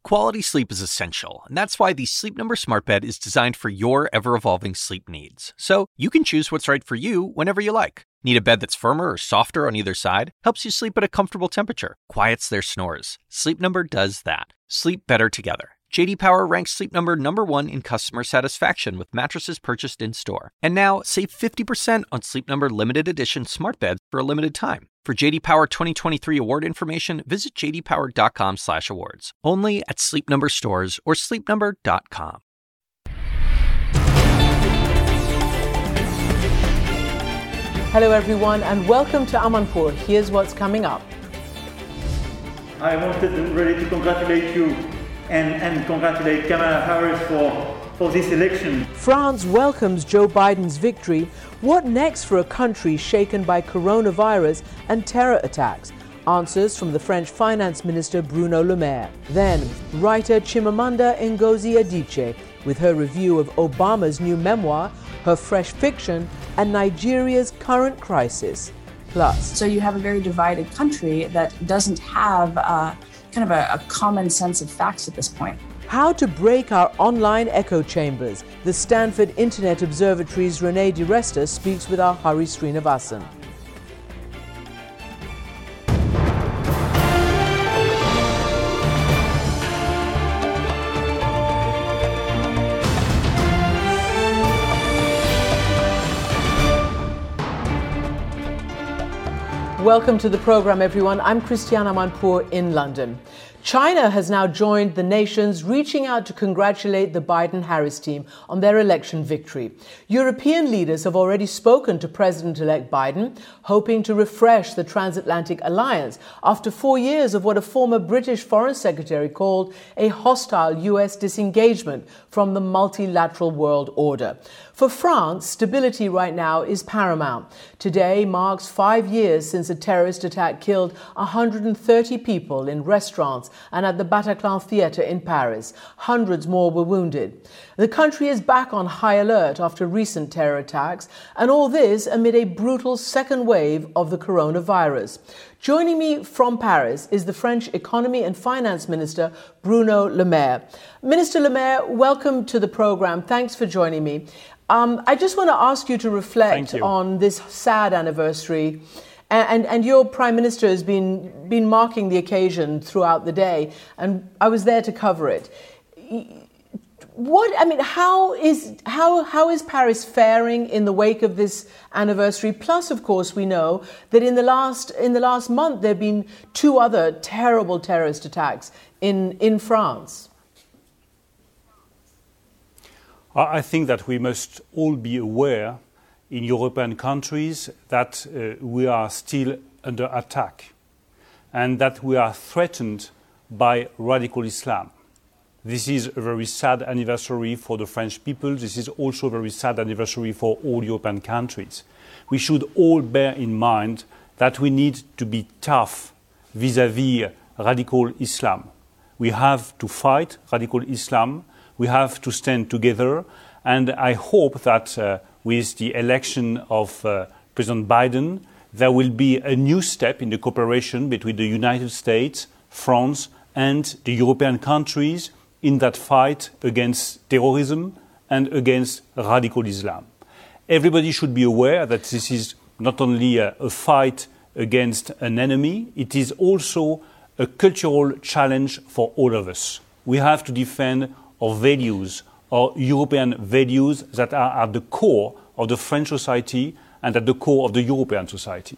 Quality sleep is essential, and that's why the Sleep Number Smart Bed is designed for your ever-evolving sleep needs. So you can choose what's right for you whenever you like. Need a bed that's firmer or softer on either side? Helps you sleep at a comfortable temperature, quiets their snores. Sleep Number does that. Sleep better together. J.D. Power ranks Sleep Number #1 in customer satisfaction with mattresses purchased in-store. And now, save 50% on Sleep Number limited edition smart beds for a limited time. For J.D. Power 2023 award information, visit jdpower.com/awards. Only at Sleep Number stores or sleepnumber.com. Hello everyone and welcome to Amanpour. Here's what's coming up. I wanted really to congratulate you and congratulate Kamala Harris for this election. France welcomes Joe Biden's victory. What next for a country shaken by coronavirus and terror attacks? Answers from the French Finance Minister Bruno Le Maire. Then, writer Chimamanda Ngozi Adichie with her review of Obama's new memoir, her fresh fiction, and Nigeria's current crisis. Plus, so you have a very divided country that doesn't have a common sense of facts at this point. How to break our online echo chambers. The Stanford Internet Observatory's Renee DiResta speaks with our Hari Srinivasan. Welcome to the program, everyone. I'm Christiane Amanpour in London. China has now joined the nations reaching out to congratulate the Biden-Harris team on their election victory. European leaders have already spoken to President-elect Biden, hoping to refresh the transatlantic alliance after 4 years of what a former British Foreign Secretary called a hostile US disengagement from the multilateral world order. For France, stability right now is paramount. Today marks 5 years since a terrorist attack killed 130 people in restaurants and at the Bataclan Theatre in Paris. Hundreds more were wounded. The country is back on high alert after recent terror attacks, and all this amid a brutal second wave of the coronavirus. Joining me from Paris is the French Economy and Finance Minister, Bruno Le Maire. Minister Le Maire, welcome to the program. Thanks for joining me. I just want to ask you to reflect on this sad anniversary. And your Prime Minister has been marking the occasion throughout the day, and I was there to cover it. How is Paris faring in the wake of this anniversary? Plus, of course, we know that in the last month there have been 2 other terrible terrorist attacks in France. I think that we must all be aware in European countries that we are still under attack and that we are threatened by radical Islam. This is a very sad anniversary for the French people. This is also a very sad anniversary for all European countries. We should all bear in mind that we need to be tough vis-à-vis radical Islam. We have to fight radical Islam. We have to stand together, and I hope that with the election of President Biden, there will be a new step in the cooperation between the United States, France, and the European countries in that fight against terrorism and against radical Islam. Everybody should be aware that this is not only a fight against an enemy, it is also a cultural challenge for all of us. We have to defend our values, our European values that are at the core of the French society and at the core of the European society.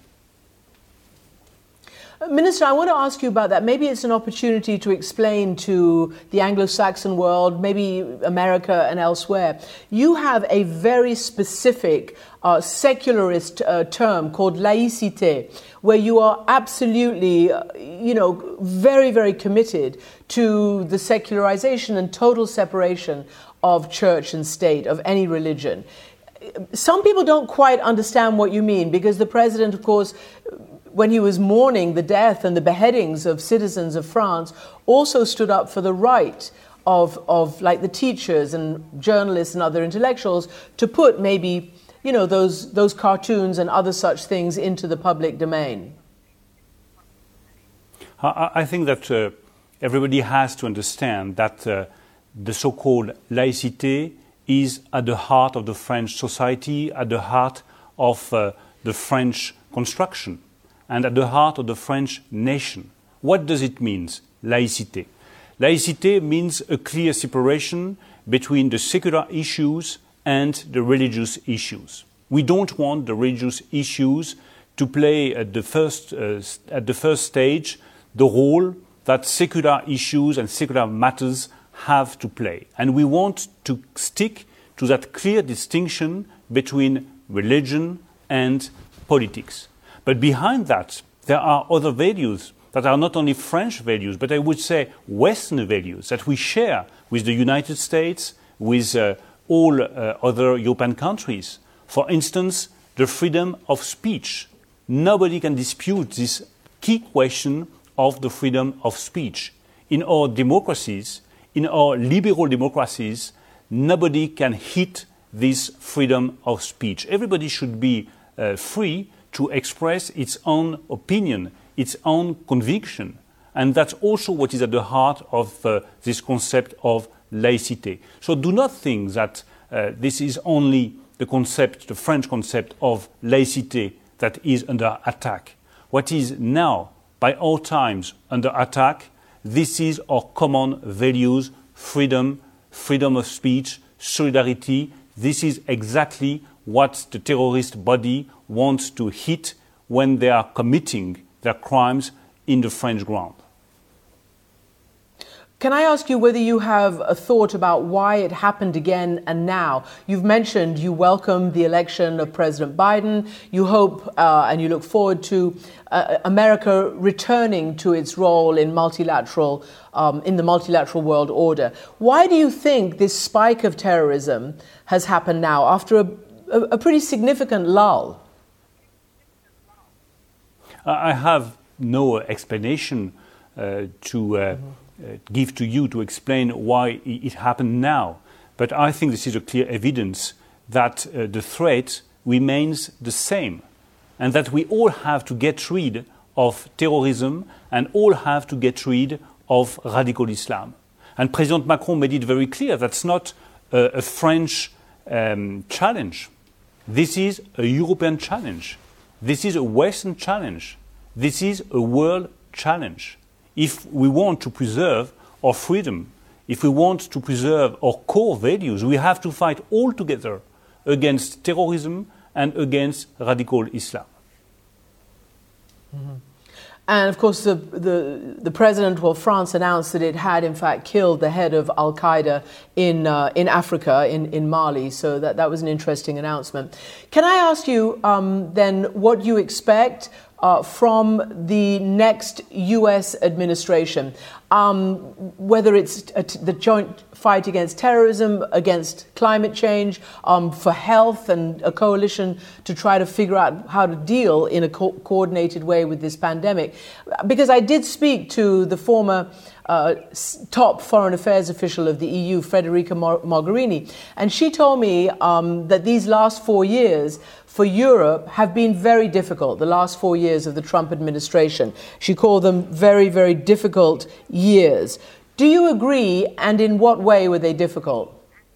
Minister, I want to ask you about that. Maybe it's an opportunity to explain to the Anglo-Saxon world, maybe America and elsewhere. You have a very specific secularist term called laïcité, where you are absolutely, very, very committed to the secularization and total separation of church and state, of any religion. Some people don't quite understand what you mean, because the president, of course, when he was mourning the death and the beheadings of citizens of France, also stood up for the right of like the teachers and journalists and other intellectuals to put maybe, those cartoons and other such things into the public domain. I think that everybody has to understand that the so-called laïcité is at the heart of the French society, at the heart of the French construction, and at the heart of the French nation. What does it mean, laïcité? Laïcité means a clear separation between the secular issues and the religious issues. We don't want the religious issues to play at the first stage the role that secular issues and secular matters have to play. And we want to stick to that clear distinction between religion and politics. But behind that, there are other values that are not only French values, but I would say Western values that we share with the United States, with all other European countries. For instance, the freedom of speech. Nobody can dispute this key question of the freedom of speech. In our democracies, in our liberal democracies, nobody can hit this freedom of speech. Everybody should be free to express its own opinion, its own conviction. And that's also what is at the heart of this concept of laïcité. So do not think that this is only the concept, the French concept of laïcité that is under attack. What is now, by all times, under attack, this is our common values, freedom, freedom of speech, solidarity. This is exactly what the terrorist body wants to hit when they are committing their crimes in the French ground. Can I ask you whether you have a thought about why it happened again and now? You've mentioned you welcome the election of President Biden. You hope and you look forward to America returning to its role in in the multilateral world order. Why do you think this spike of terrorism has happened now after a pretty significant lull? I have no explanation to give to you to explain why it happened now. But I think this is a clear evidence that the threat remains the same and that we all have to get rid of terrorism and all have to get rid of radical Islam. And President Macron made it very clear that's not a French challenge. This is a European challenge. This is a Western challenge. This is a world challenge. If we want to preserve our freedom, if we want to preserve our core values, we have to fight all together against terrorism and against radical Islam. Mm-hmm. And of course, the president, France announced that it had in fact killed the head of Al Qaeda in Africa, in Mali. So that was an interesting announcement. Can I ask you then what you expect from the next U.S. administration, whether it's the joint fight against terrorism, against climate change, for health, and a coalition to try to figure out how to deal in a coordinated way with this pandemic? Because I did speak to the former top foreign affairs official of the EU, Federica Mogherini, and she told me that these last 4 years for Europe have been very difficult, the last 4 years of the Trump administration. She called them very, very difficult years. Do you agree, and in what way were they difficult?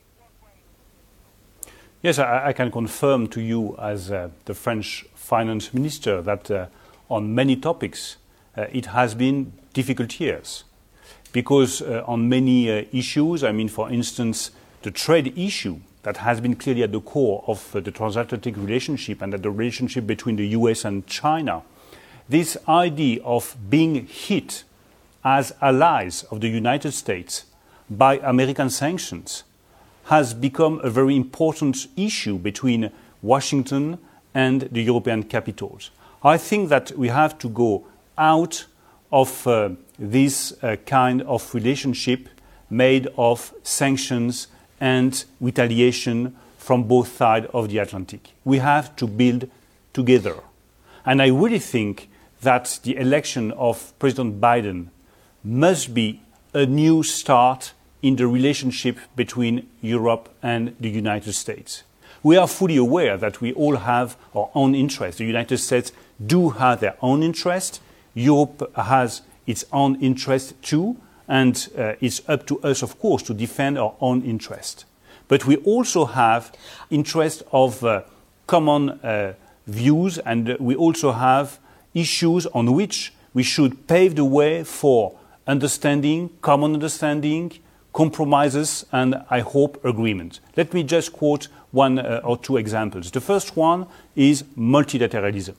Yes, I can confirm to you as the French finance minister that on many topics it has been difficult years. Because on many issues, I mean, for instance, the trade issue that has been clearly at the core of the transatlantic relationship and the relationship between the US and China, this idea of being hit as allies of the United States by American sanctions has become a very important issue between Washington and the European capitals. I think that we have to go out of this kind of relationship made of sanctions and retaliation from both sides of the Atlantic. We have to build together. And I really think that the election of President Biden must be a new start in the relationship between Europe and the United States. We are fully aware that we all have our own interests. The United States do have their own interest. Europe has its own interest too. and it's up to us, of course, to defend our own interest. But we also have interest of common views, and we also have issues on which we should pave the way for understanding, common understanding, compromises, and I hope agreement. Let me just quote one or two examples. The first one is multilateralism.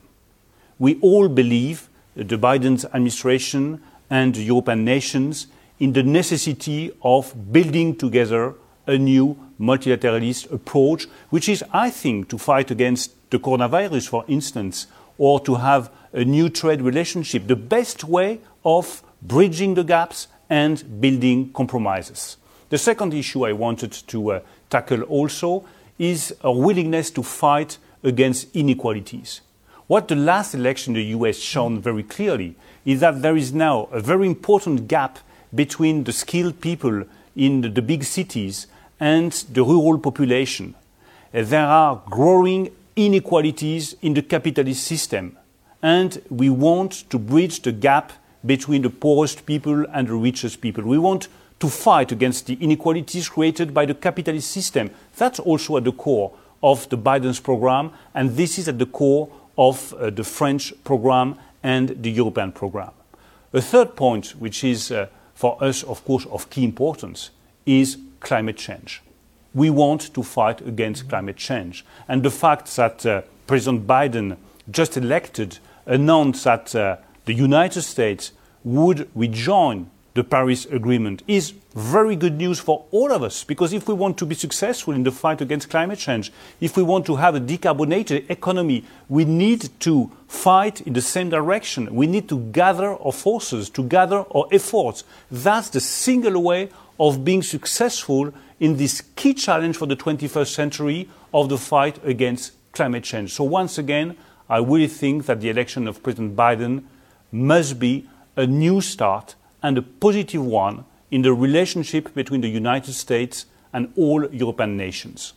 We all believe, the Biden administration and the European nations, in the necessity of building together a new multilateralist approach, which is, I think, to fight against the coronavirus, for instance, or to have a new trade relationship, the best way of bridging the gaps and building compromises. The second issue I wanted to tackle also is a willingness to fight against inequalities. What the last election in the US shown very clearly is that there is now a very important gap between the skilled people in the big cities and the rural population. There are growing inequalities in the capitalist system, and we want to bridge the gap between the poorest people and the richest people. We want to fight against the inequalities created by the capitalist system. That's also at the core of the Biden's program, and this is at the core of the French program and the European program. A third point, which is for us, of course, of key importance, is climate change. We want to fight against climate change. And the fact that President Biden, just elected, announced that the United States would rejoin the Paris Agreement is very good news for all of us, because if we want to be successful in the fight against climate change, if we want to have a decarbonated economy, we need to fight in the same direction. We need to gather our forces, to gather our efforts. That's the single way of being successful in this key challenge for the 21st century of the fight against climate change. So once again, I really think that the election of President Biden must be a new start and a positive one in the relationship between the United States and all European nations.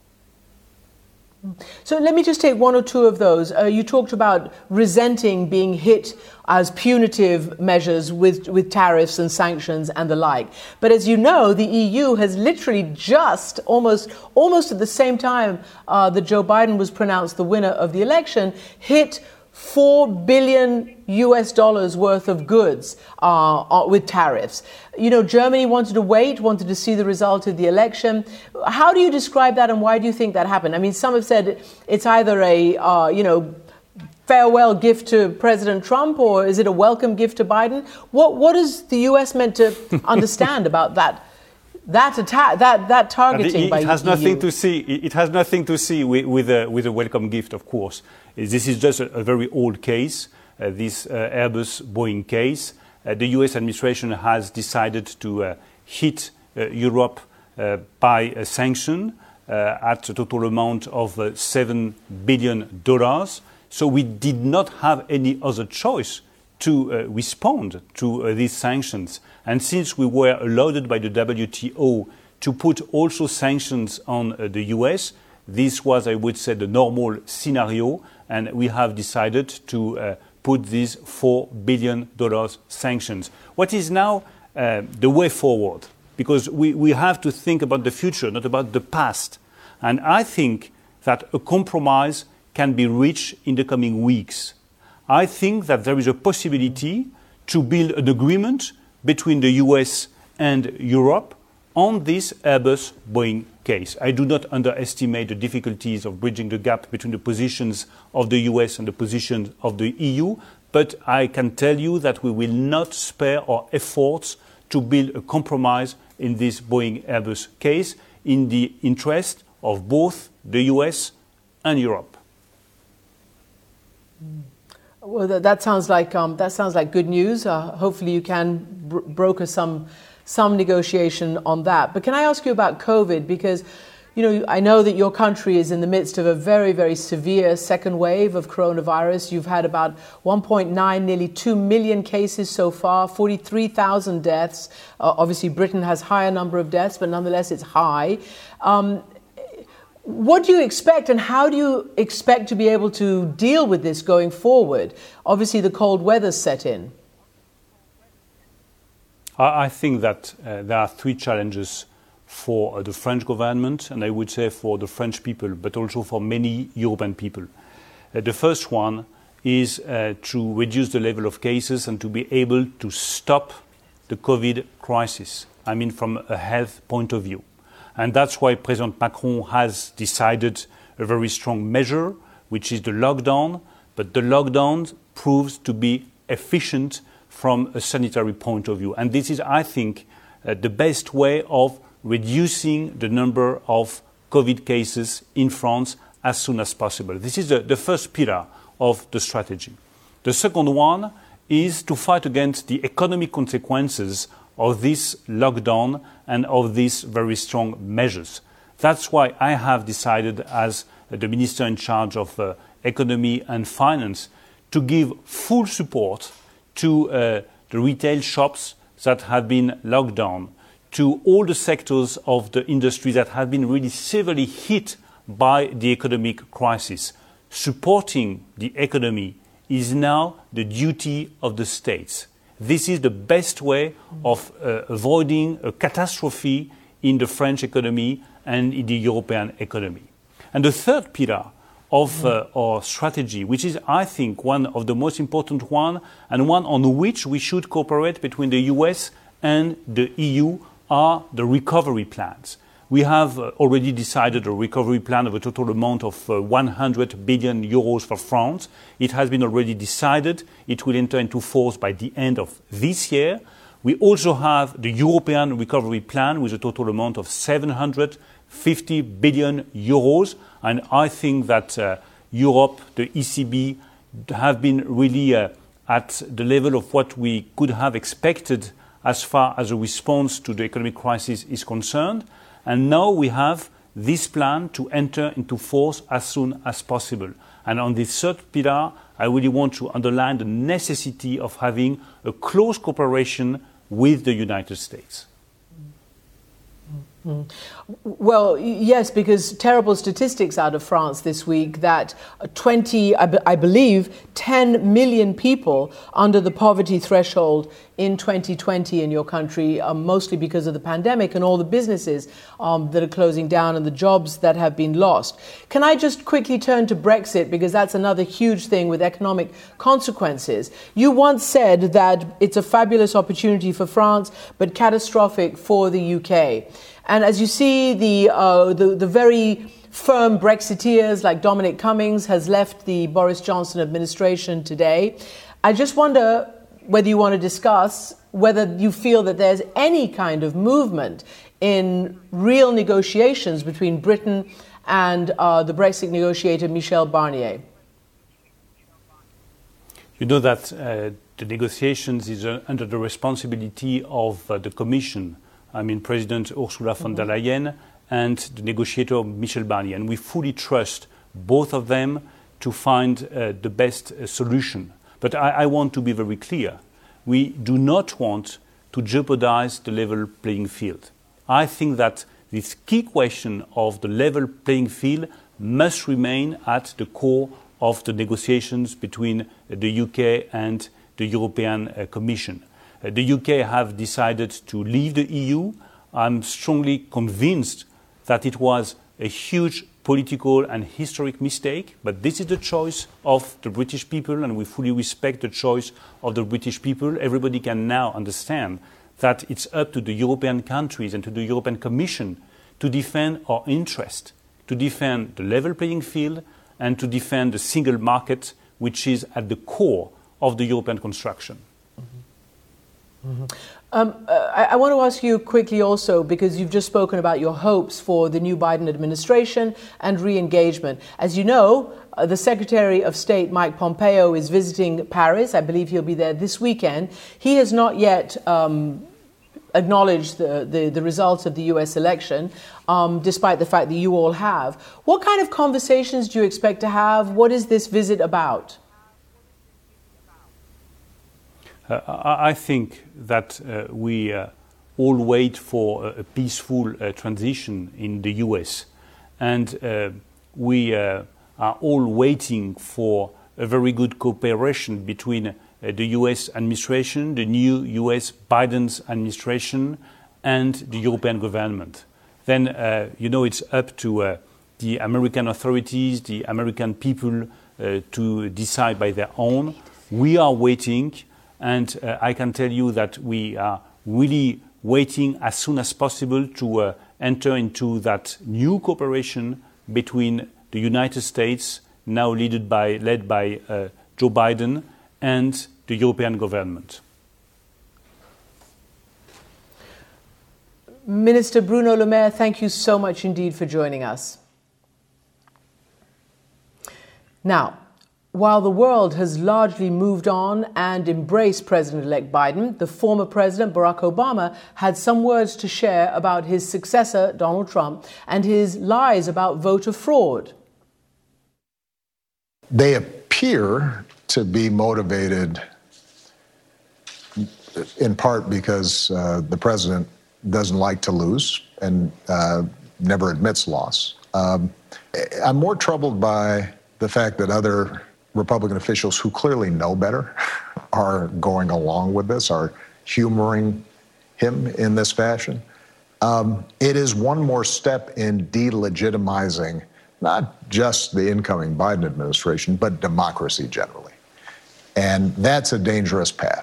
So let me just take one or two of those. You talked about resenting being hit as punitive measures with tariffs and sanctions and the like. But as you know, the EU has literally just almost at the same time that Joe Biden was pronounced the winner of the election, hit $4 billion worth of goods with tariffs. You know, Germany wanted to see the result of the election. How do you describe that, and why do you think that happened? I mean, some have said it's either a, farewell gift to President Trump, or is it a welcome gift to Biden? What is the US meant to understand about that attack, that targeting by it has EU? nothing to see. It has nothing to see with a welcome gift, of course. This is just a very old case, this Airbus-Boeing case. The US administration has decided to hit Europe by a sanction at a total amount of $7 billion. So we did not have any other choice to respond to these sanctions. And since we were allowed by the WTO to put also sanctions on the US, this was, I would say, the normal scenario, and we have decided to put these $4 billion sanctions. What is now the way forward? Because we have to think about the future, not about the past. And I think that a compromise can be reached in the coming weeks. I think that there is a possibility to build an agreement between the US and Europe on this Airbus-Boeing case. I do not underestimate the difficulties of bridging the gap between the positions of the US and the positions of the EU, but I can tell you that we will not spare our efforts to build a compromise in this Boeing-Airbus case in the interest of both the US and Europe. Well, that sounds like good news. Hopefully, you can broker some negotiation on that. But can I ask you about COVID? Because, I know that your country is in the midst of a very, very severe second wave of coronavirus. You've had about 1.9, nearly 2 million cases so far, 43,000 deaths. Obviously, Britain has higher number of deaths, but nonetheless, it's high. What do you expect, and how do you expect to be able to deal with this going forward? Obviously, the cold weather's set in. I think that there are three challenges for the French government, and I would say for the French people, but also for many European people. The first one is to reduce the level of cases and to be able to stop the COVID crisis, I mean from a health point of view. And that's why President Macron has decided a very strong measure, which is the lockdown, but the lockdown proves to be efficient from a sanitary point of view. And this is, I think, the best way of reducing the number of COVID cases in France as soon as possible. This is the first pillar of the strategy. The second one is to fight against the economic consequences of this lockdown and of these very strong measures. That's why I have decided, as the Minister in charge of Economy and Finance, to give full support to the retail shops that have been locked down, to all the sectors of the industry that have been really severely hit by the economic crisis. Supporting the economy is now the duty of the states. This is the best way of avoiding a catastrophe in the French economy and in the European economy. And the third pillar of our strategy, which is, I think, one of the most important one, and one on which we should cooperate between the US and the EU, are the recovery plans. We have already decided a recovery plan of a total amount of 100 billion euros for France. It has been already decided. It will enter into force by the end of this year. We also have the European recovery plan with a total amount of 750 billion euros. And I think that Europe, the ECB, have been really at the level of what we could have expected as far as a response to the economic crisis is concerned. And now we have this plan to enter into force as soon as possible. And on this third pillar, I really want to underline the necessity of having a close cooperation with the United States. Well, yes, because terrible statistics out of France this week that I believe 10 million people under the poverty threshold in 2020 in your country, mostly because of the pandemic and all the businesses that are closing down and the jobs that have been lost. Can I just quickly turn to Brexit, because that's another huge thing with economic consequences. You once said that it's a fabulous opportunity for France, but catastrophic for the UK. And as you see, the very firm Brexiteers like Dominic Cummings has left the Boris Johnson administration today. I just wonder whether you want to discuss whether you feel that there's any kind of movement in real negotiations between Britain and the Brexit negotiator Michel Barnier. You know that the negotiations is under the responsibility of the Commission. I mean, President Ursula von der Leyen and the negotiator Michel Barnier. And we fully trust both of them to find the best solution. But I want to be very clear. We do not want to jeopardize the level playing field. I think that this key question of the level playing field must remain at the core of the negotiations between the UK and the European Commission. The UK have decided to leave the EU. I'm strongly convinced that it was a huge political and historic mistake, but this is the choice of the British people, and we fully respect the choice of the British people. Everybody can now understand that it's up to the European countries and to the European Commission to defend our interest, to defend the level playing field, and to defend the single market, which is at the core of the European construction. I want to ask you quickly also, because you've just spoken about your hopes for the new Biden administration and re-engagement. As you know, the Secretary of State, Mike Pompeo, is visiting Paris. I believe he'll be there this weekend. He has not yet acknowledged the results of the US election, despite the fact that you all have. What kind of conversations do you expect to have? What is this visit about? I think that we all wait for a peaceful transition in the US, and we are all waiting for a very good cooperation between the US administration, the new US Biden's administration, and the European government. Then, it's up to the American authorities, the American people to decide by their own. We are waiting, and I can tell you that we are really waiting as soon as possible to enter into that new cooperation between the United States, now led by Joe Biden, and the European government. Minister Bruno Le Maire, thank you so much indeed for joining us. Now, while the world has largely moved on and embraced President-elect Biden, the former President Barack Obama had some words to share about his successor, Donald Trump, and his lies about voter fraud. They appear to be motivated in part because the president doesn't like to lose and never admits loss. I'm more troubled by the fact that other Republican officials who clearly know better are going along with this, are humoring him in this fashion. It is one more step in delegitimizing not just the incoming Biden administration, but democracy generally. And that's a dangerous path.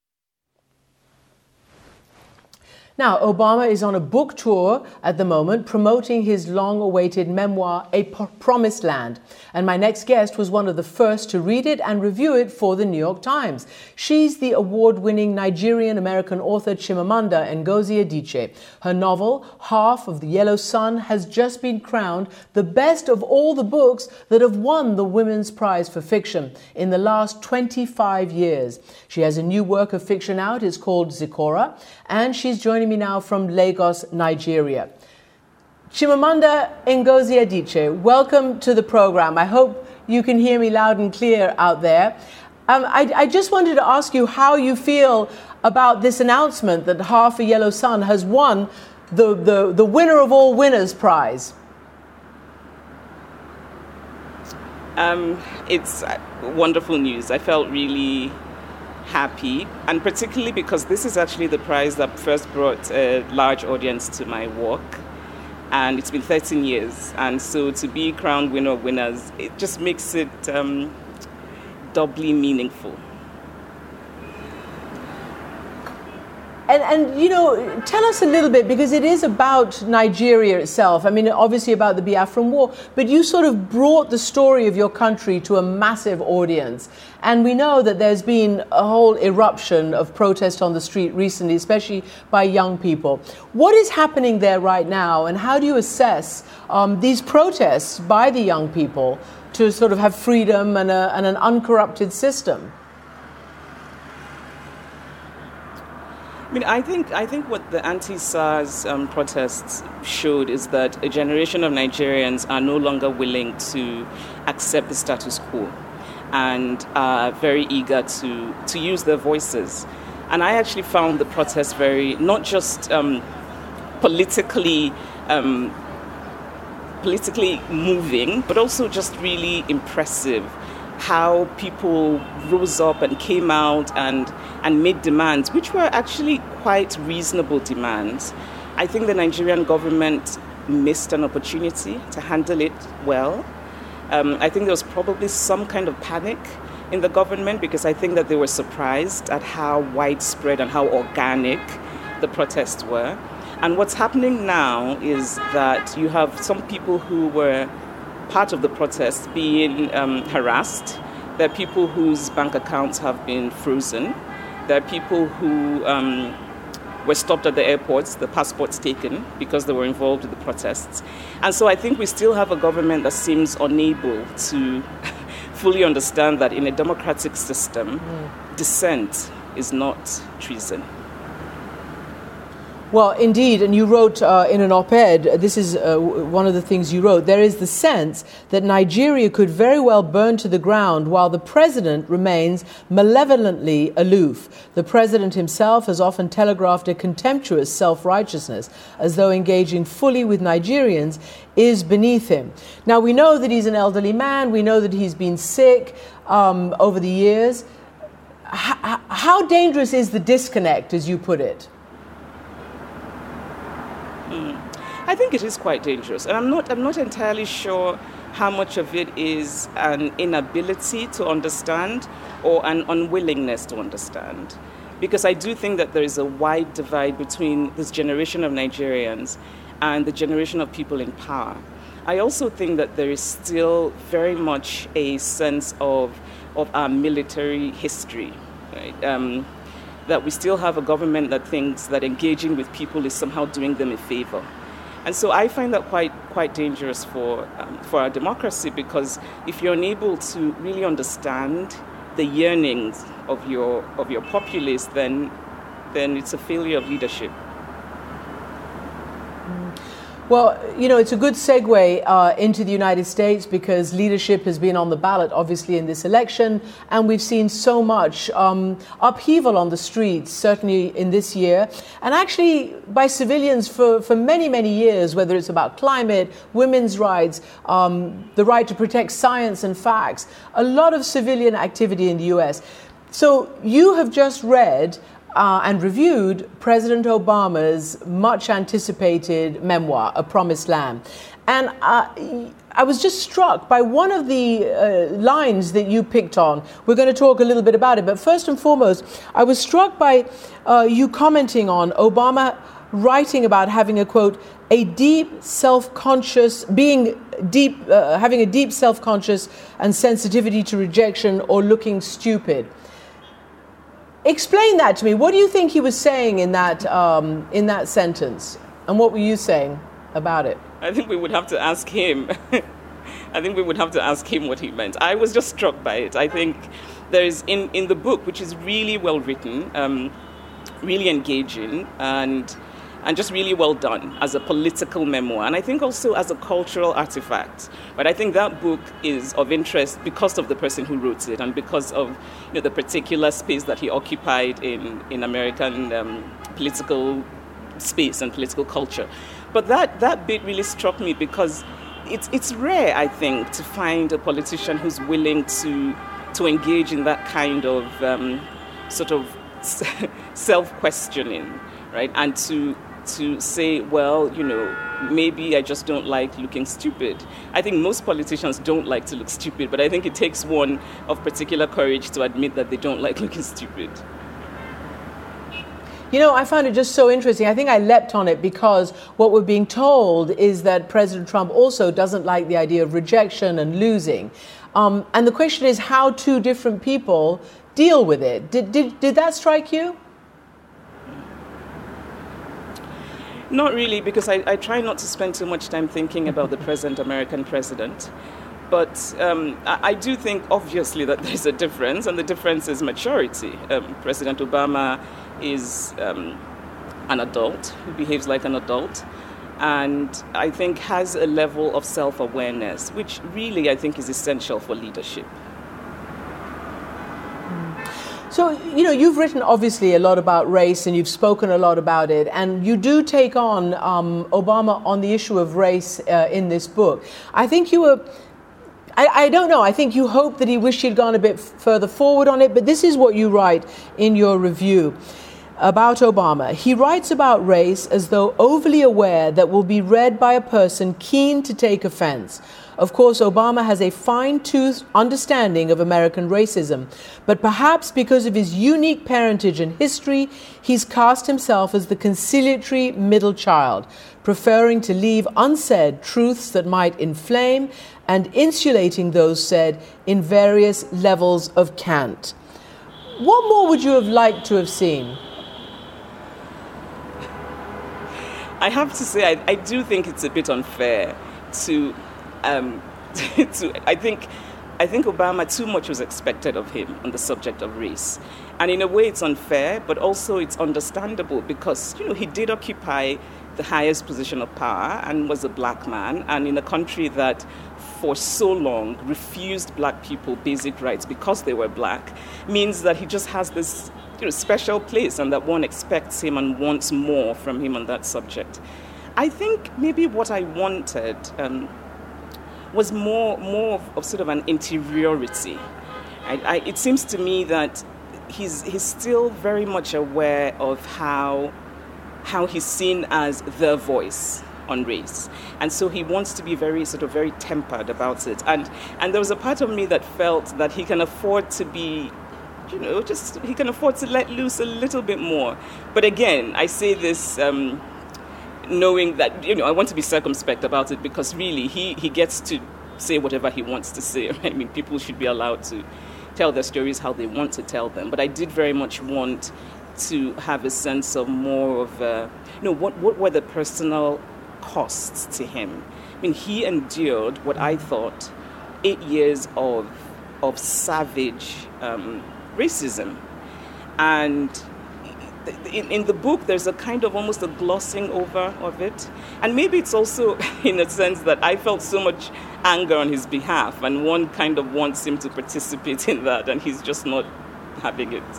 Now, Obama is on a book tour at the moment, promoting his long-awaited memoir, A Promised Land. And my next guest was one of the first to read it and review it for the New York Times. She's the award-winning Nigerian-American author Chimamanda Ngozi Adichie. Her novel, Half of the Yellow Sun, has just been crowned the best of all the books that have won the Women's Prize for Fiction in the last 25 years. She has a new work of fiction out. It's called Zikora, and she's joining me now from Lagos, Nigeria. Chimamanda Ngozi Adichie, welcome to the program. I hope you can hear me loud and clear out there. I just wanted to ask you how you feel about this announcement that Half a Yellow Sun has won the winner of all winners prize. It's wonderful news. I felt really happy, and particularly because this is actually the prize that first brought a large audience to my work, and it's been 13 years, and so to be crowned winner of winners, it just makes it doubly meaningful. And tell us a little bit, because it is about Nigeria itself. I mean, obviously about the Biafran War, but you sort of brought the story of your country to a massive audience. And we know that there's been a whole eruption of protest on the street recently, especially by young people. What is happening there right now, and how do you assess these protests by the young people to sort of have freedom and an uncorrupted system? I mean, I think what the anti-SARS protests showed is that a generation of Nigerians are no longer willing to accept the status quo and are very eager to use their voices. And I actually found the protests very, not just politically moving, but also just really impressive. How people rose up and came out and made demands, which were actually quite reasonable demands. I think the Nigerian government missed an opportunity to handle it well. I think there was probably some kind of panic in the government, because I think that they were surprised at how widespread and how organic the protests were. And what's happening now is that you have some people who were part of the protests being harassed. There are people whose bank accounts have been frozen. There are people who were stopped at the airports, the passports taken because they were involved in the protests. And so I think we still have a government that seems unable to fully understand that in a democratic system, dissent is not treason. Well, indeed, and you wrote in an op-ed, this is one of the things you wrote, there is the sense that Nigeria could very well burn to the ground while the president remains malevolently aloof. The president himself has often telegraphed a contemptuous self-righteousness, as though engaging fully with Nigerians is beneath him. Now, we know that he's an elderly man, we know that he's been sick over the years. how dangerous is the disconnect, as you put it? I think it is quite dangerous, and I'm not entirely sure how much of it is an inability to understand or an unwillingness to understand. Because I do think that there is a wide divide between this generation of Nigerians and the generation of people in power. I also think that there is still very much a sense of our military history, right? That we still have a government that thinks that engaging with people is somehow doing them a favor. And so I find that quite dangerous for our democracy, because if you're unable to really understand the yearnings of your populace, then it's a failure of leadership. Well, it's a good segue into the United States, because leadership has been on the ballot, obviously, in this election. And we've seen so much upheaval on the streets, certainly in this year. And actually by civilians for many, many years, whether it's about climate, women's rights, the right to protect science and facts, a lot of civilian activity in the US. So you have just read and reviewed President Obama's much anticipated memoir, A Promised Land. And I was just struck by one of the lines that you picked on. We're going to talk a little bit about it. But first and foremost, I was struck by you commenting on Obama writing about having a, quote, a deep self-conscious, having a deep self-conscious and sensitivity to rejection or looking stupid. Explain that to me. What do you think he was saying in that sentence? And what were you saying about it? I think we would have to ask him. I think we would have to ask him what he meant. I was just struck by it. I think there's in the book, which is really well written, really engaging, and just really well done as a political memoir, and I think also as a cultural artifact. But I think that book is of interest because of the person who wrote it, and because of the particular space that he occupied in American political space and political culture. But that bit really struck me because it's rare, I think, to find a politician who's willing to engage in that kind of sort of self-questioning, right? And to say, well, maybe I just don't like looking stupid. I think most politicians don't like to look stupid, but I think it takes one of particular courage to admit that they don't like looking stupid. I found it just so interesting. I think I leapt on it because what we're being told is that President Trump also doesn't like the idea of rejection and losing. And the question is how two different people deal with it. Did that strike you? Not really, because I try not to spend too much time thinking about the present American president. But I do think, obviously, that there's a difference, and the difference is maturity. President Obama is an adult who behaves like an adult, and I think has a level of self-awareness, which really I think is essential for leadership. So, you've written obviously a lot about race and you've spoken a lot about it, and you do take on Obama on the issue of race in this book. I think you were, I don't know, I think you hoped that he wished he'd gone a bit further forward on it, but this is what you write in your review about Obama. He writes about race as though overly aware that will be read by a person keen to take offense. Of course, Obama has a fine-toothed understanding of American racism, but perhaps because of his unique parentage and history, he's cast himself as the conciliatory middle child, preferring to leave unsaid truths that might inflame and insulating those said in various levels of cant. What more would you have liked to have seen? I have to say, I do think it's a bit unfair to I think Obama, too much was expected of him on the subject of race. And in a way it's unfair, but also it's understandable because, he did occupy the highest position of power and was a black man, and in a country that for so long refused black people basic rights because they were black, means that he just has this special place, and that one expects him and wants more from him on that subject. I think maybe what I wanted was more of sort of an interiority. It seems to me that he's still very much aware of how he's seen as the voice on race, and so he wants to be very tempered about it. And there was a part of me that felt that he can afford to be, he can afford to let loose a little bit more. But again, I say this knowing that I want to be circumspect about it, because really he gets to say whatever he wants to say. I mean, people should be allowed to tell their stories how they want to tell them. But I did very much want to have a sense of more of what were the personal costs to him. I mean, he endured what I thought 8 years of savage racism, and in the book there's a kind of almost a glossing over of it, and maybe it's also in a sense that I felt so much anger on his behalf, and one kind of wants him to participate in that, and he's just not having it.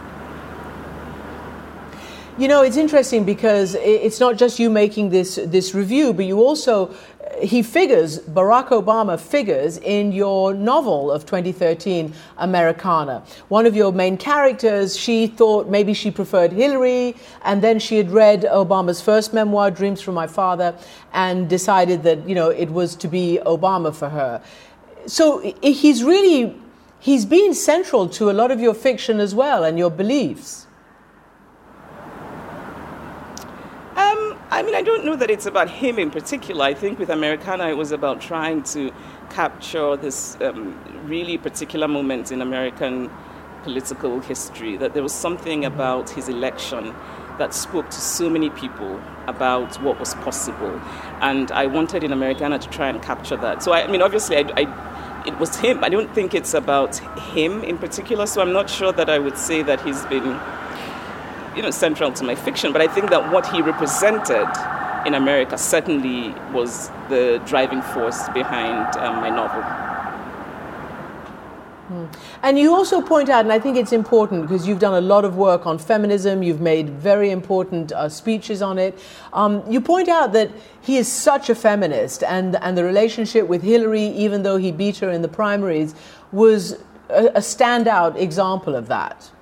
It's interesting because it's not just you making this review, but you also, Barack Obama figures in your novel of 2013, Americana. One of your main characters, she thought maybe she preferred Hillary, and then she had read Obama's first memoir, Dreams from My Father, and decided that, it was to be Obama for her. So he's been central to a lot of your fiction as well, and your beliefs. I don't know that it's about him in particular. I think with Americana, it was about trying to capture this really particular moment in American political history, that there was something about his election that spoke to so many people about what was possible. And I wanted in Americana to try and capture that. So, obviously, it was him. I don't think it's about him in particular, so I'm not sure that I would say that he's been central to my fiction, but I think that what he represented in America certainly was the driving force behind my novel. And you also point out, and I think it's important because you've done a lot of work on feminism, you've made very important speeches on it. You point out that he is such a feminist, and the relationship with Hillary, even though he beat her in the primaries, was a standout example of that.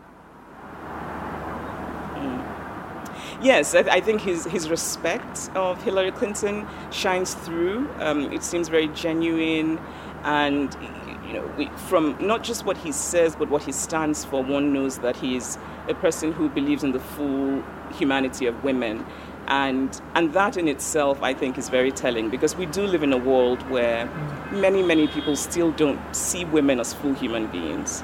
Yes, I think his respect of Hillary Clinton shines through. It seems very genuine, and from not just what he says, but what he stands for, one knows that he's a person who believes in the full humanity of women. And that in itself, I think, is very telling, because we do live in a world where many, many people still don't see women as full human beings.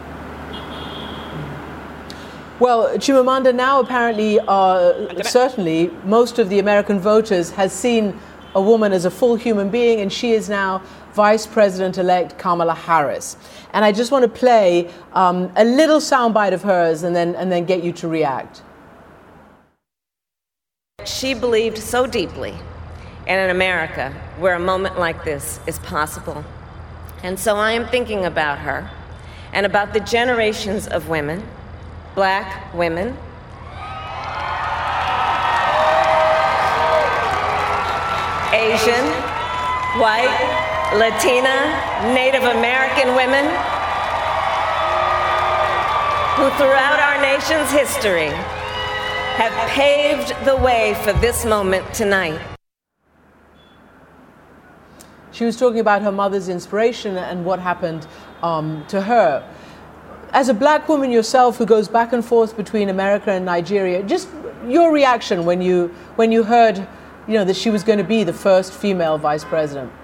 Well, Chimamanda, now apparently, certainly, most of the American voters has seen a woman as a full human being, and she is now Vice President-elect Kamala Harris. And I just want to play a little soundbite of hers and then get you to react. She believed so deeply in an America where a moment like this is possible. And so I am thinking about her and about the generations of women, Black women, Asian, white, Latina, Native American women, who throughout our nation's history have paved the way for this moment tonight. She was talking about her mother's inspiration and what happened to her. As a Black woman yourself who goes back and forth between America and Nigeria, just your reaction when you heard, that she was going to be the first female vice president.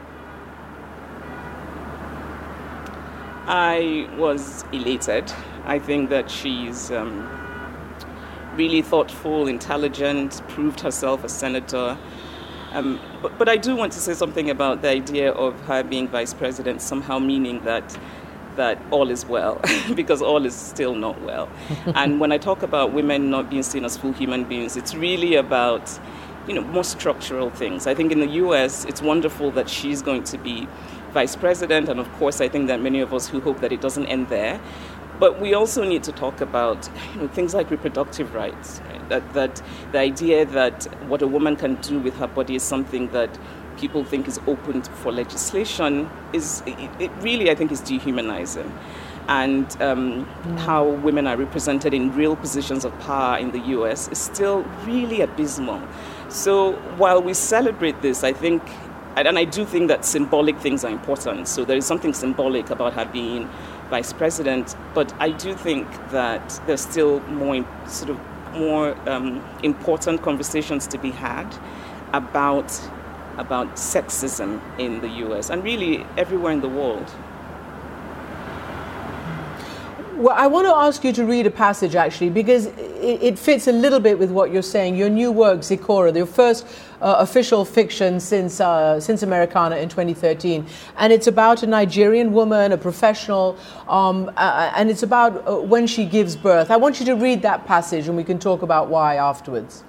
I was elated. I think that she's really thoughtful, intelligent, proved herself a senator. But I do want to say something about the idea of her being vice president somehow meaning that all is well, because all is still not well. And when I talk about women not being seen as full human beings, it's really about, more structural things. I think in the U.S., it's wonderful that she's going to be vice president, and of course, I think that many of us who hope that it doesn't end there. But we also need to talk about things like reproductive rights, right? That the idea that what a woman can do with her body is something that people think is open for legislation it really, I think, is dehumanizing. and how women are represented in real positions of power in the US is still really abysmal. So while we celebrate this, I think, and I do think that symbolic things are important. So there is something symbolic about her being vice president, but I do think that there's still more important conversations to be had about sexism in the US and really everywhere in the world. Well, I want to ask you to read a passage, actually, because it fits a little bit with what you're saying. Your new work, Zikora, your first official fiction since Americana in 2013. And it's about a Nigerian woman, a professional, and it's about when she gives birth. I want you to read that passage, and we can talk about why afterwards.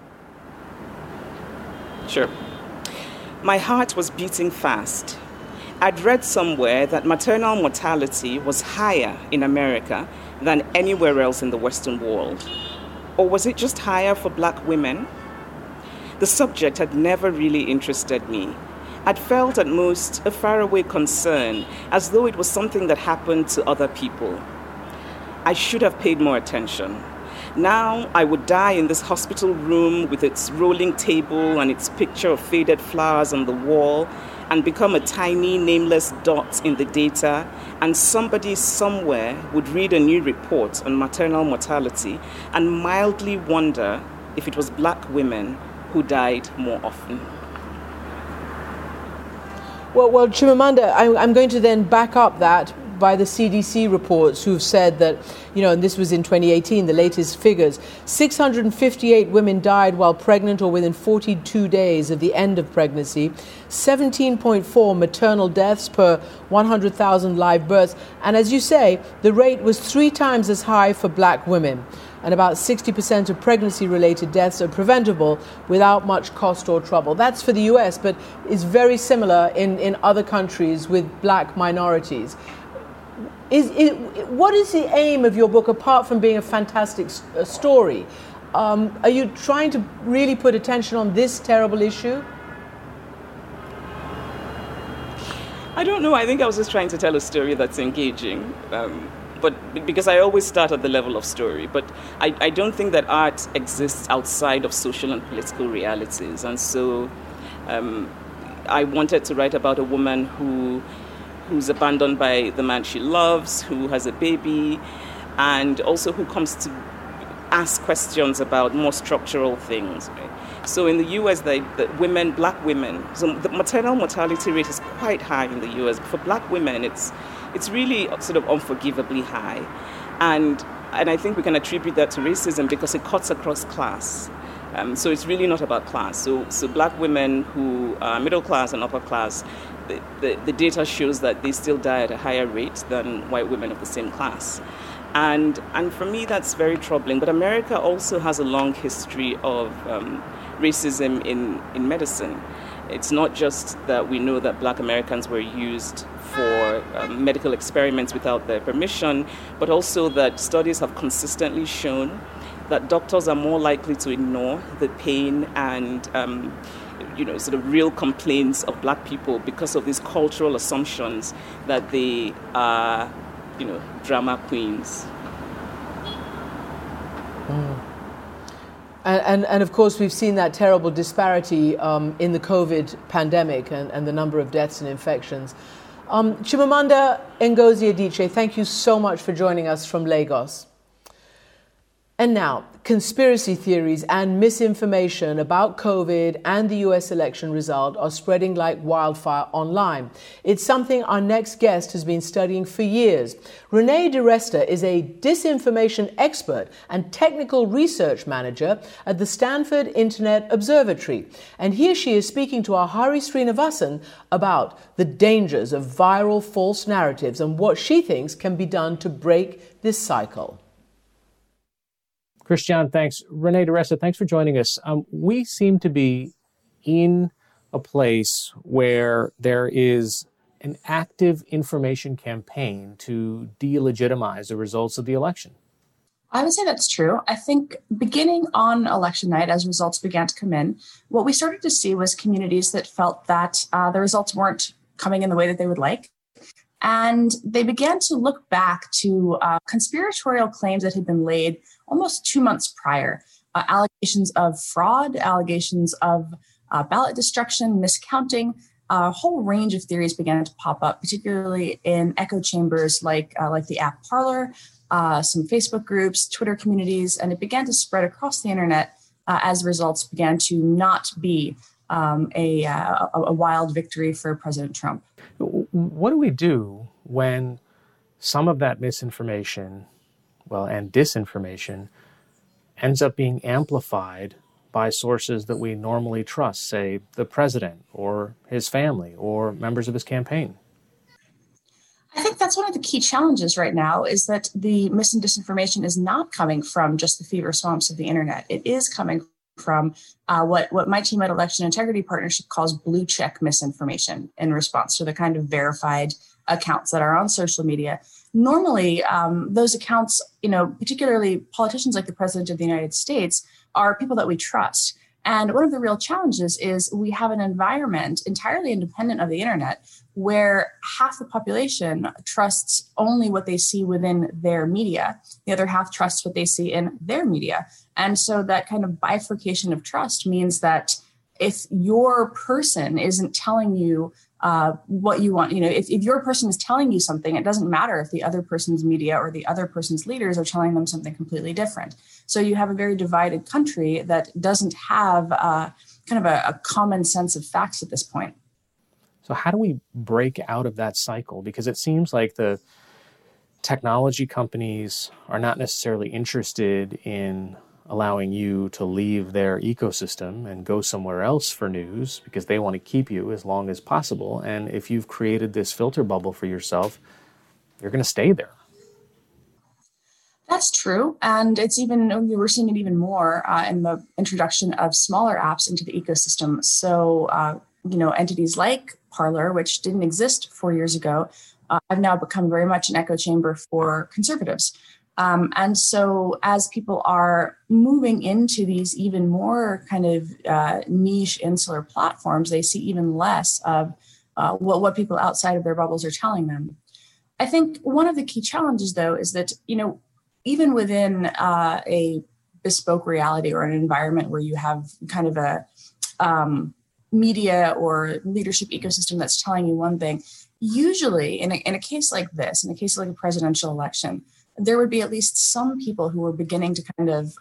Sure. My heart was beating fast. I'd read somewhere that maternal mortality was higher in America than anywhere else in the Western world. Or was it just higher for Black women? The subject had never really interested me. I'd felt at most a faraway concern, as though it was something that happened to other people. I should have paid more attention. Now I would die in this hospital room with its rolling table and its picture of faded flowers on the wall, and become a tiny, nameless dot in the data, and somebody somewhere would read a new report on maternal mortality and mildly wonder if it was Black women who died more often. Well, Chimamanda, I'm going to then back up that by the CDC reports who've said that, and this was in 2018, the latest figures, 658 women died while pregnant or within 42 days of the end of pregnancy, 17.4 maternal deaths per 100,000 live births. And as you say, the rate was 3 times as high for Black women. And about 60% of pregnancy-related deaths are preventable without much cost or trouble. That's for the US, but is very similar in other countries with Black minorities. What is the aim of your book, apart from being a fantastic story? Are you trying to really put attention on this terrible issue? I don't know. I think I was just trying to tell a story that's engaging. But because I always start at the level of story. But I don't think that art exists outside of social and political realities. And so I wanted to write about a woman who's abandoned by the man she loves, who has a baby, and also who comes to ask questions about more structural things. Right? So in the US, the women, Black women, so the maternal mortality rate is quite high in the US. For Black women, it's really sort of unforgivably high. And I think we can attribute that to racism because it cuts across class. So it's really not about class. So Black women who are middle class and upper class, the data shows that they still die at a higher rate than white women of the same class. And for me, that's very troubling. But America also has a long history of racism in medicine. It's not just that we know that Black Americans were used for medical experiments without their permission, but also that studies have consistently shown that doctors are more likely to ignore the pain and sort of real complaints of Black people because of these cultural assumptions that they are, drama queens. Mm. And of course, we've seen that terrible disparity in the COVID pandemic and the number of deaths and infections. Chimamanda Ngozi Adichie, thank you so much for joining us from Lagos. And now, conspiracy theories and misinformation about COVID and the US election result are spreading like wildfire online. It's something our next guest has been studying for years. Renee DiResta is a disinformation expert and technical research manager at the Stanford Internet Observatory. And here she is speaking to our Hari Srinivasan about the dangers of viral false narratives and what she thinks can be done to break this cycle. Christian, thanks. Renee DiResta, thanks for joining us. We seem to be in a place where there is an active information campaign to delegitimize the results of the election. I would say that's true. I think beginning on election night, as results began to come in, what we started to see was communities that felt that the results weren't coming in the way that they would like. And they began to look back to conspiratorial claims that had been laid almost 2 months prior. Allegations of fraud, allegations of ballot destruction, miscounting. A whole range of theories began to pop up, particularly in echo chambers like the app Parler, some Facebook groups, Twitter communities, and it began to spread across the internet as results began to not be a wild victory for President Trump. What do we do when some of that misinformation, and disinformation, ends up being amplified by sources that we normally trust, say the president or his family or members of his campaign? I think that's one of the key challenges right now, is that the mis and disinformation is not coming from just the fever swamps of the internet. It is coming from what my team at Election Integrity Partnership calls blue check misinformation in response to the kind of verified accounts that are on social media. Normally, those accounts, particularly politicians like the President of the United States, are people that we trust. And one of the real challenges is we have an environment entirely independent of the internet where half the population trusts only what they see within their media. The other half trusts what they see in their media. And so that kind of bifurcation of trust means that if your person isn't telling you what you want, if your person is telling you something, it doesn't matter if the other person's media or the other person's leaders are telling them something completely different. So you have a very divided country that doesn't have kind of a common sense of facts at this point. So how do we break out of that cycle? Because it seems like the technology companies are not necessarily interested in allowing you to leave their ecosystem and go somewhere else for news because they want to keep you as long as possible. And if you've created this filter bubble for yourself, you're going to stay there. That's true. And we're seeing it even more in the introduction of smaller apps into the ecosystem. So, entities like Parler, which didn't exist 4 years ago, have now become very much an echo chamber for conservatives. And so as people are moving into these even more kind of niche insular platforms, they see even less of what people outside of their bubbles are telling them. I think one of the key challenges, though, is that, even within a bespoke reality or an environment where you have kind of a media or leadership ecosystem that's telling you one thing, usually in a case like this, in a case like a presidential election, there would be at least some people who are beginning to kind of,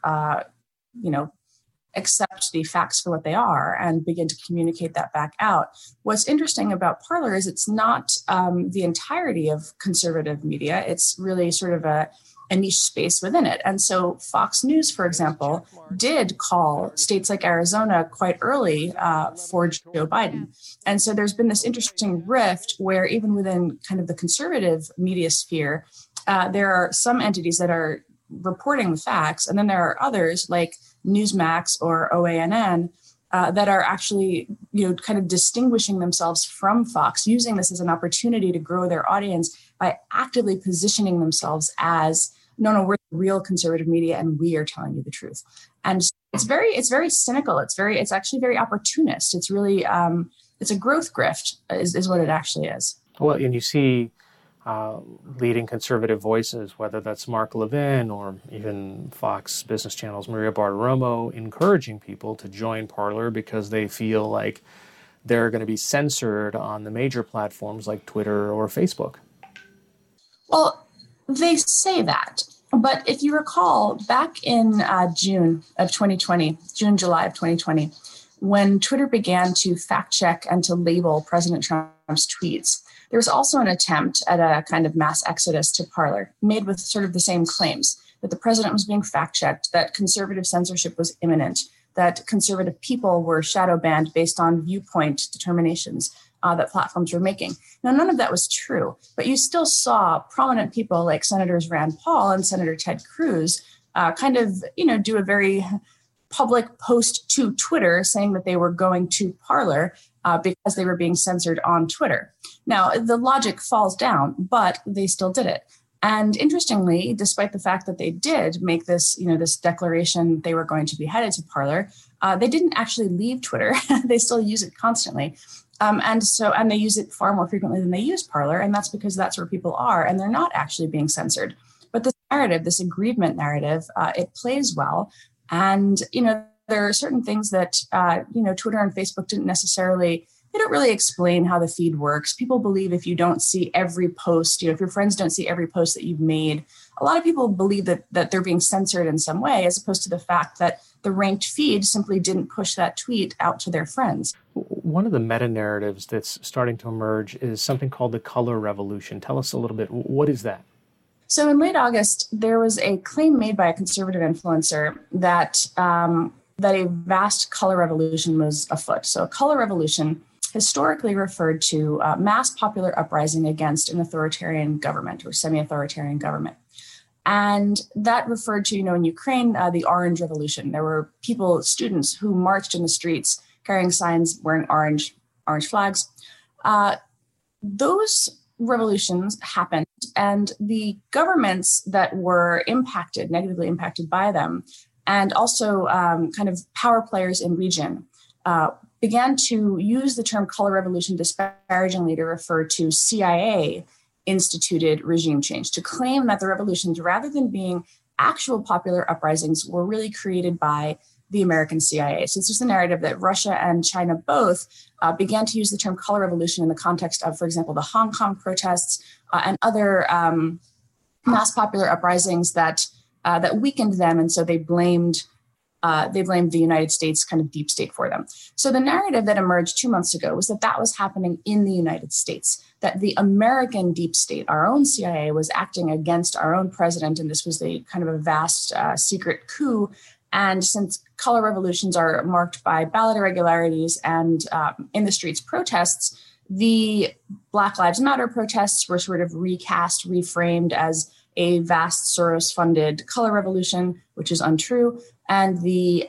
accept the facts for what they are and begin to communicate that back out. What's interesting about Parler is it's not the entirety of conservative media. It's really sort of a niche space within it. And so Fox News, for example, did call states like Arizona quite early for Joe Biden. And so there's been this interesting rift where even within kind of the conservative media sphere, there are some entities that are reporting the facts, and then there are others like Newsmax or OANN that are actually, kind of distinguishing themselves from Fox, using this as an opportunity to grow their audience by actively positioning themselves as, no, we're the real conservative media and we are telling you the truth. And it's very cynical. It's actually very opportunist. It's really, it's a growth grift is what it actually is. Well, and you see leading conservative voices, whether that's Mark Levin or even Fox Business Channel's Maria Bartiromo, encouraging people to join Parler because they feel like they're going to be censored on the major platforms like Twitter or Facebook. Well, they say that. But if you recall, back in July of 2020, when Twitter began to fact check and to label President Trump's tweets, there was also an attempt at a kind of mass exodus to Parler, made with sort of the same claims, that the president was being fact-checked, that conservative censorship was imminent, that conservative people were shadow banned based on viewpoint determinations that platforms were making. Now, none of that was true, but you still saw prominent people like Senators Rand Paul and Senator Ted Cruz do a very public post to Twitter saying that they were going to Parler because they were being censored on Twitter. Now, the logic falls down, but they still did it. And interestingly, despite the fact that they did make this, this declaration they were going to be headed to Parler, they didn't actually leave Twitter. They still use it constantly. And they use it far more frequently than they use Parler, and that's because that's where people are, and they're not actually being censored. But this narrative, this aggrievement narrative, it plays well. And, there are certain things that, Twitter and Facebook they don't really explain how the feed works. People believe if you don't see every post, if your friends don't see every post that you've made, a lot of people believe that they're being censored in some way, as opposed to the fact that the ranked feed simply didn't push that tweet out to their friends. One of the meta-narratives that's starting to emerge is something called the color revolution. Tell us a little bit. What is that? So in late August, there was a claim made by a conservative influencer that a vast color revolution was afoot. So a color revolution historically referred to mass popular uprising against an authoritarian government or semi-authoritarian government. And that referred to, in Ukraine, the Orange Revolution. There were students who marched in the streets carrying signs wearing orange flags. Those revolutions happened, and the governments that were negatively impacted by them, and also kind of power players in region, began to use the term color revolution disparagingly to refer to CIA-instituted regime change, to claim that the revolutions, rather than being actual popular uprisings, were really created by the American CIA. So this is the narrative that Russia and China both began to use the term color revolution in the context of, for example, the Hong Kong protests and other mass popular uprisings that weakened them, and so they blamed the United States kind of deep state for them. So the narrative that emerged 2 months ago was that was happening in the United States, that the American deep state, our own CIA, was acting against our own president, and this was a kind of a vast secret coup. And since color revolutions are marked by ballot irregularities and in the streets protests, the Black Lives Matter protests were sort of recast, reframed as a vast Soros-funded color revolution, which is untrue. And the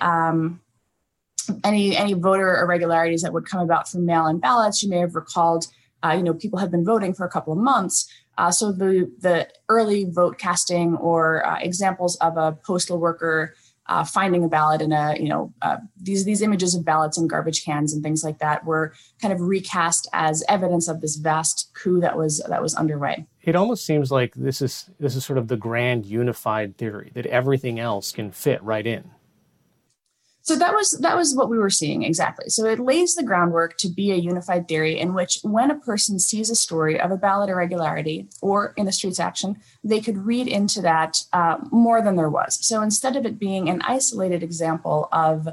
any voter irregularities that would come about from mail-in ballots, you may have recalled, people have been voting for a couple of months. So the early vote casting or examples of a postal worker finding a ballot in these images of ballots in garbage cans and things like that were kind of recast as evidence of this vast coup that was underway. It almost seems like this is sort of the grand unified theory that everything else can fit right in. So that was what we were seeing exactly. So it lays the groundwork to be a unified theory in which when a person sees a story of a ballot irregularity or in the streets action, they could read into that more than there was. So instead of it being an isolated example of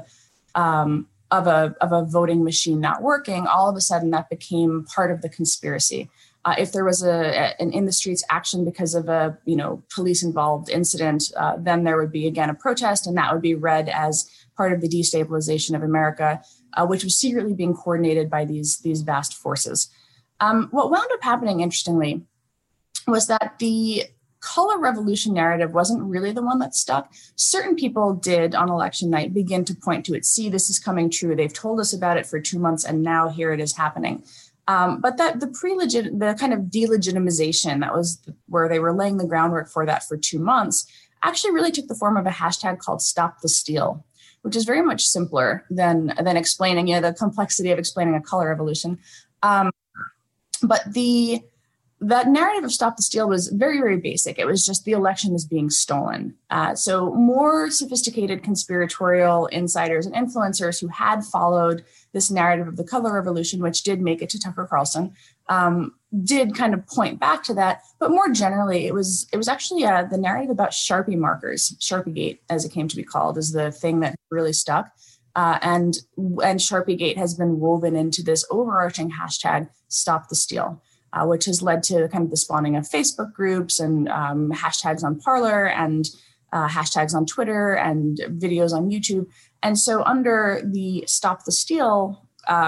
a voting machine not working, all of a sudden that became part of the conspiracy. If there was an in the streets action because of a police involved incident, then there would be again a protest, and that would be read as part of the destabilization of America, which was secretly being coordinated by these vast forces. What wound up happening, interestingly, was that the color revolution narrative wasn't really the one that stuck. Certain people did on election night begin to point to it. See, this is coming true. They've told us about it for 2 months, and now here it is happening. But that the kind of delegitimization that was where they were laying the groundwork for that for 2 months actually really took the form of a hashtag called Stop the Steal, which is very much simpler than explaining the complexity of explaining a color revolution. But that narrative of Stop the Steal was very, very basic. It was just the election is being stolen. So more sophisticated conspiratorial insiders and influencers who had followed this narrative of the color revolution, which did make it to Tucker Carlson, did kind of point back to that. But more generally, it was actually the narrative about Sharpie markers. Sharpiegate, as it came to be called, is the thing that really stuck. And Sharpiegate has been woven into this overarching hashtag, Stop the Steal, which has led to kind of the spawning of Facebook groups and hashtags on Parler and hashtags on Twitter and videos on YouTube. And so under the Stop the Steal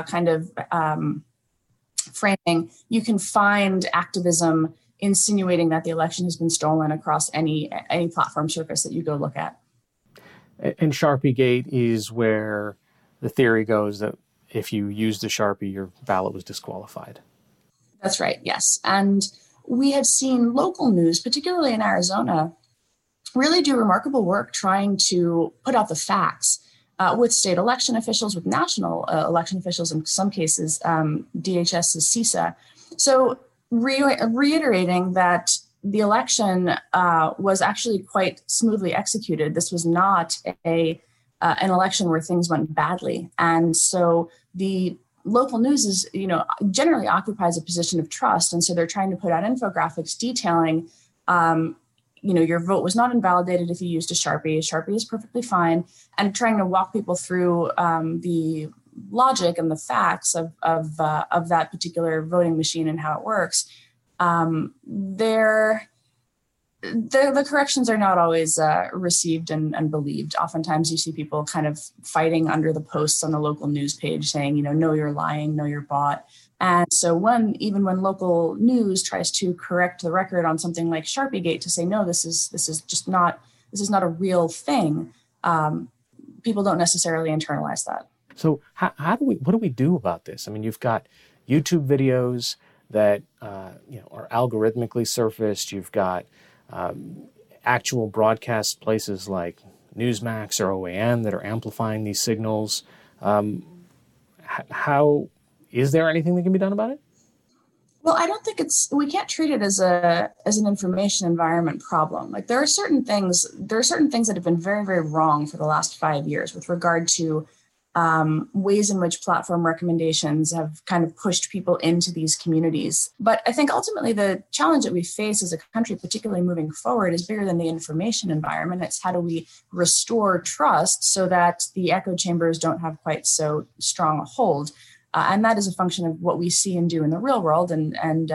framing, you can find activism insinuating that the election has been stolen across any platform surface that you go look at. And Sharpiegate is where the theory goes that if you used the Sharpie, your ballot was disqualified. That's right, yes. And we have seen local news, particularly in Arizona, really do remarkable work trying to put out the facts with state election officials, with national election officials, in some cases, DHS's CISA. So reiterating that the election was actually quite smoothly executed. This was not an election where things went badly. And so the local news is, generally occupies a position of trust. And so they're trying to put out infographics detailing, your vote was not invalidated if you used a Sharpie. A Sharpie is perfectly fine. And trying to walk people through the logic and the facts of that particular voting machine and how it works. The corrections are not always received and believed. Oftentimes you see people kind of fighting under the posts on the local news page saying, no, you're lying, no, you're bought. And so even when local news tries to correct the record on something like Sharpiegate to say, no, this is not a real thing, people don't necessarily internalize that. So what do we do about this? I mean, you've got YouTube videos that are algorithmically surfaced. You've got actual broadcast places like Newsmax or OAN that are amplifying these signals. How is there anything that can be done about it? Well, I don't think we can't treat it as an information environment problem. Like there are certain things that have been very, very wrong for the last 5 years with regard to ways in which platform recommendations have kind of pushed people into these communities. But I think ultimately the challenge that we face as a country, particularly moving forward, is bigger than the information environment. It's how do we restore trust so that the echo chambers don't have quite so strong a hold. And that is a function of what we see and do in the real world, or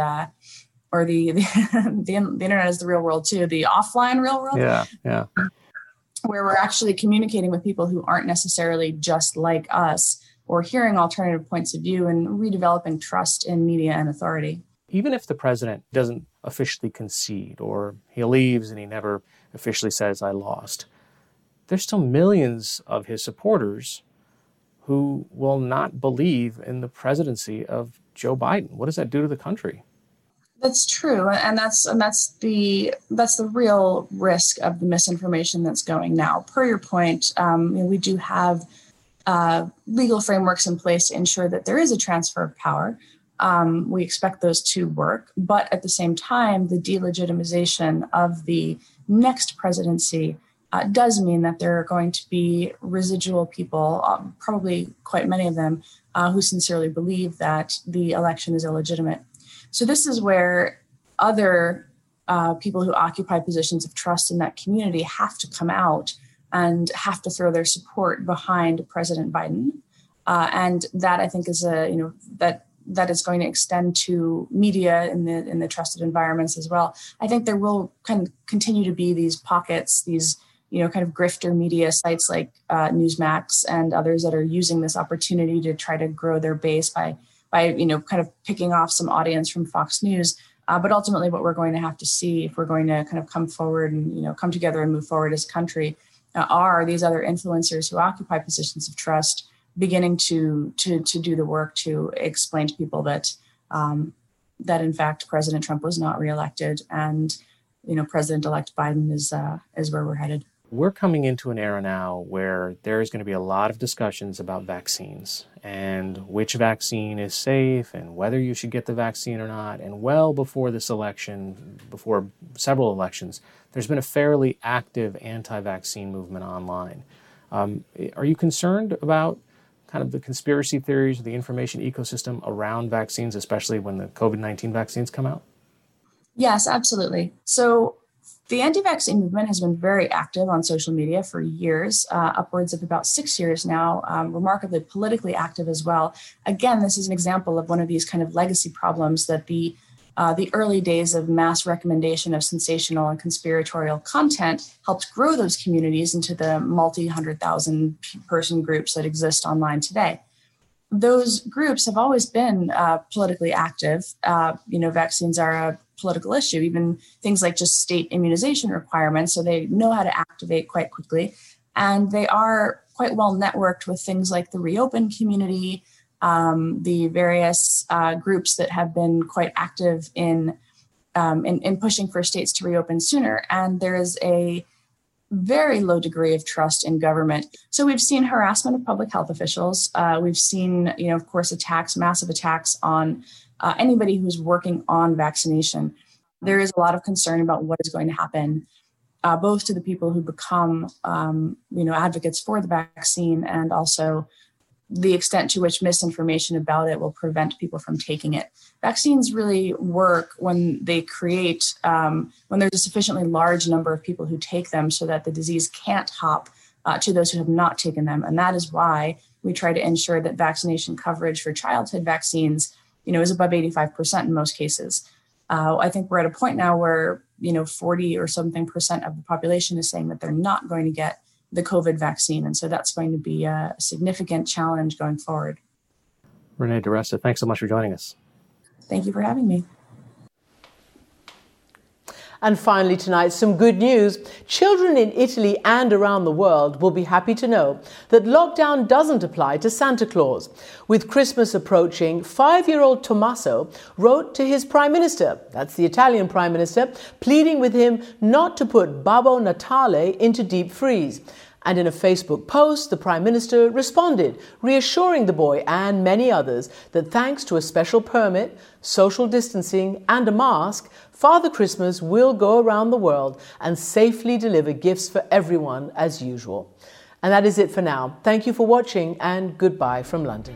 the internet is the real world too, the offline real world. Yeah. Where we're actually communicating with people who aren't necessarily just like us, or hearing alternative points of view and redeveloping trust in media and authority. Even if the president doesn't officially concede, or he leaves and he never officially says, I lost, there's still millions of his supporters who will not believe in the presidency of Joe Biden. What does that do to the country? That's true, and that's the real risk of the misinformation that's going now. Per your point, we do have legal frameworks in place to ensure that there is a transfer of power. We expect those to work, but at the same time, the delegitimization of the next presidency does mean that there are going to be residual people, probably quite many of them, who sincerely believe that the election is illegitimate. So this is where other people who occupy positions of trust in that community have to come out and have to throw their support behind President Biden. And that, I think, is that is going to extend to media in the trusted environments as well. I think there will kind of continue to be these pockets, these kind of grifter media sites like Newsmax and others that are using this opportunity to try to grow their base by kind of picking off some audience from Fox News. But ultimately what we're going to have to see if we're going to kind of come forward and, come together and move forward as a country are these other influencers who occupy positions of trust beginning to do the work to explain to people that in fact President Trump was not reelected and, President-elect Biden is where we're headed. We're coming into an era now where there is going to be a lot of discussions about vaccines and which vaccine is safe and whether you should get the vaccine or not. And well before this election, before several elections, there's been a fairly active anti-vaccine movement online. Are you concerned about kind of the conspiracy theories or the information ecosystem around vaccines, especially when the COVID-19 vaccines come out? Yes, absolutely. So the anti-vaccine movement has been very active on social media for years, upwards of about 6 years now, remarkably politically active as well. Again, this is an example of one of these kind of legacy problems that the early days of mass recommendation of sensational and conspiratorial content helped grow those communities into the multi-100,000 person groups that exist online today. Those groups have always been politically active. Vaccines are a political issue, even things like just state immunization requirements. So they know how to activate quite quickly. And they are quite well networked with things like the Reopen community, the various groups that have been quite active in pushing for states to reopen sooner. And there is a very low degree of trust in government. So we've seen harassment of public health officials. We've seen, of course, massive attacks on anybody who's working on vaccination. There is a lot of concern about what is going to happen, both to the people who become, advocates for the vaccine, and also the extent to which misinformation about it will prevent people from taking it. Vaccines really work when they create, when there's a sufficiently large number of people who take them so that the disease can't hop to those who have not taken them. And that is why we try to ensure that vaccination coverage for childhood vaccines, is above 85% in most cases. I think we're at a point now where, 40 or something percent of the population is saying that they're not going to get the COVID vaccine. And so that's going to be a significant challenge going forward. Renee DiResta, thanks so much for joining us. Thank you for having me. And finally tonight, some good news. Children in Italy and around the world will be happy to know that lockdown doesn't apply to Santa Claus. With Christmas approaching, 5-year-old Tommaso wrote to his Prime Minister, that's the Italian Prime Minister, pleading with him not to put Babbo Natale into deep freeze. And in a Facebook post, the Prime Minister responded, reassuring the boy and many others that thanks to a special permit, social distancing and a mask, Father Christmas will go around the world and safely deliver gifts for everyone as usual. And that is it for now. Thank you for watching and goodbye from London.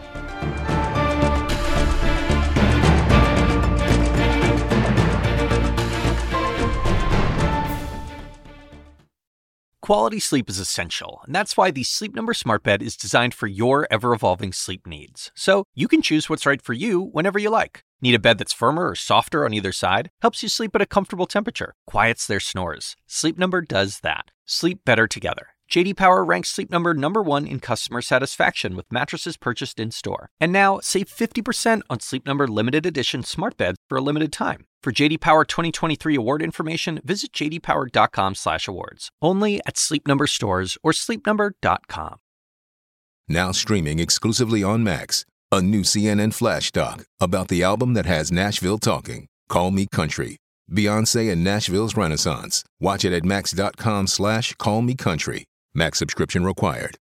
Quality sleep is essential, and that's why the Sleep Number Smart Bed is designed for your ever-evolving sleep needs. So you can choose what's right for you whenever you like. Need a bed that's firmer or softer on either side? Helps you sleep at a comfortable temperature. Quiets their snores. Sleep Number does that. Sleep better together. J.D. Power ranks Sleep Number #1 in customer satisfaction with mattresses purchased in-store. And now, save 50% on Sleep Number limited edition smart beds for a limited time. For J.D. Power 2023 award information, visit jdpower.com/awards. Only at Sleep Number stores or sleepnumber.com. Now streaming exclusively on Max, a new CNN flash doc about the album that has Nashville talking, Call Me Country. Beyoncé and Nashville's Renaissance. Watch it at max.com/callmecountry. Max subscription required.